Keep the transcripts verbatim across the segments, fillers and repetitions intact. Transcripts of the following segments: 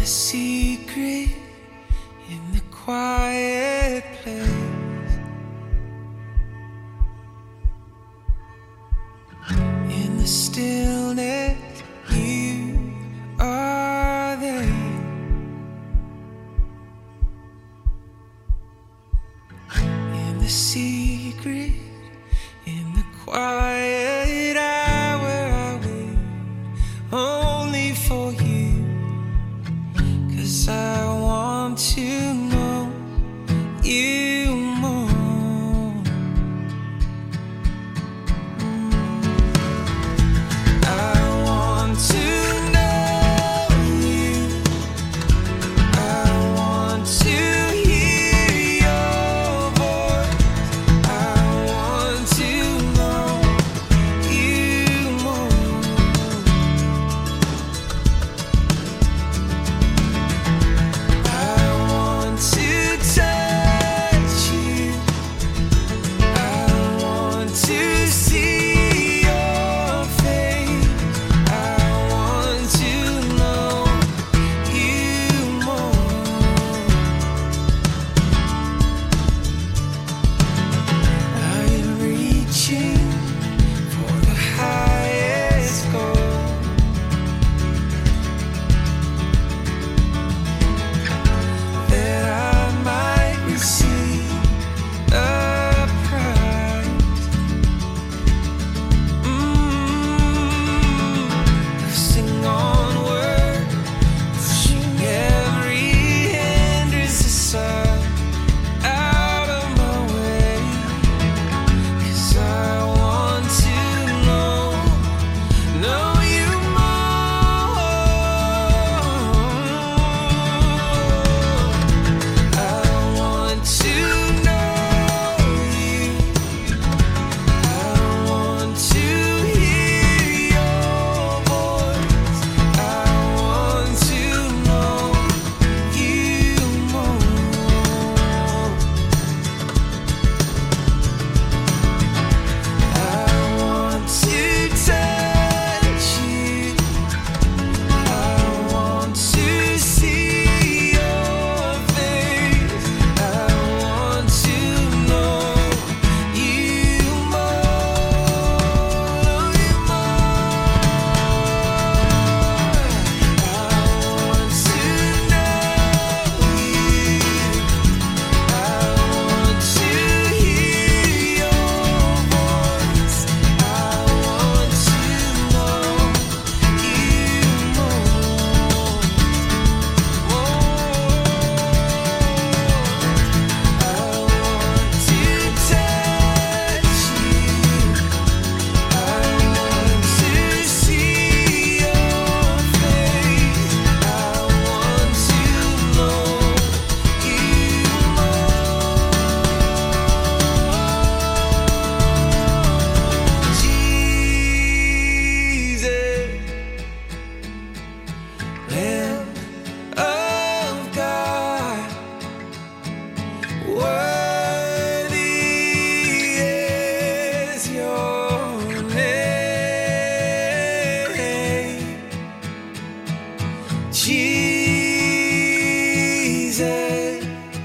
secret, in the quiet place, in the stillness, you are there. In the secret, in the quiet hour, I wait only for you, 'cause I want to know you more. Mm. I want to know you. I want to hear your voice. I want to know you more. I want to touch you. I want to see your face. I want to know you more. I am reaching for the highest goal, that I might receive a prize. Mm, pressing onward, pushing every hindrance aside, out of my way, 'cause I want to know, know you more. I want to know you. I want to hear your voice. I want to know you more. I want to touch you. I want to see your face. I want to know you more, know you more. I want to know you. I want to hear your voice. I want to know you more, more. I want to touch you. I want to see your face. I want to know you more. Jesus, Lamb of God, worthy is your name. Jesus,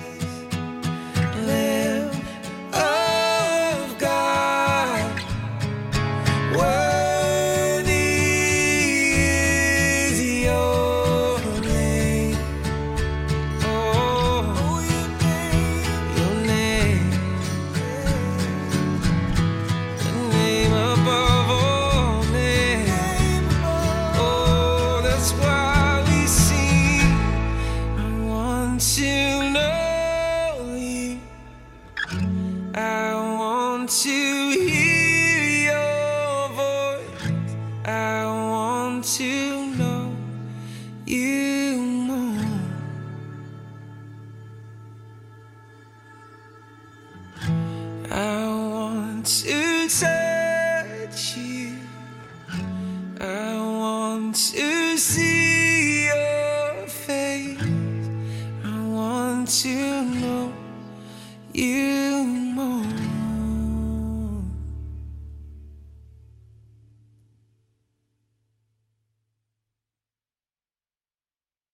Lamb of God, worthy is your name. Oh, your name, your name, the name above all names. Oh, that's why we sing. I want to know you. I want to hear your voice. I want to know you more. I want to touch you. I want to see your face. I want to know you